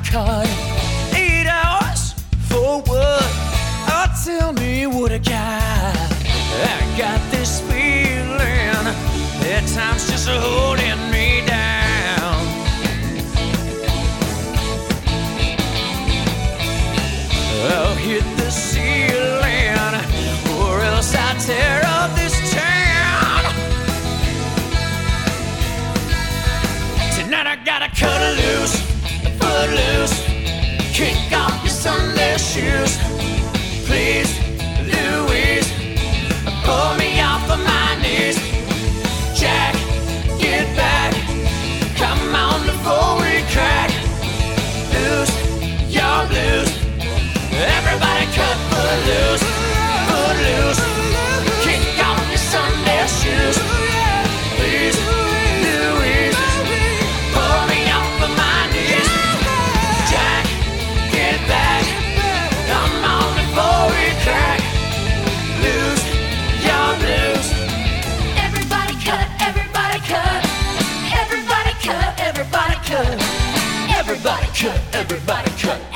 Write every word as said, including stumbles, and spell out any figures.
cut. Eight hours for what? Oh, tell me what I got. I got this feeling that time's just holding me down. I'll hit the ceiling, or else I tear up this town. Tonight I gotta cut loose, foot loose, kick off your Sunday shoes. Please, Louise, pull me off of my knees. Jack, get back, come on before we crack. Lose your blues. Everybody cut foot loose, foot loose, kick off your Sunday shoes. Please, Louise, pull me off of my knees. Jack, get back, come on before we crack. Lose your blues. Everybody cut, everybody cut, everybody cut, everybody cut, everybody cut, everybody cut.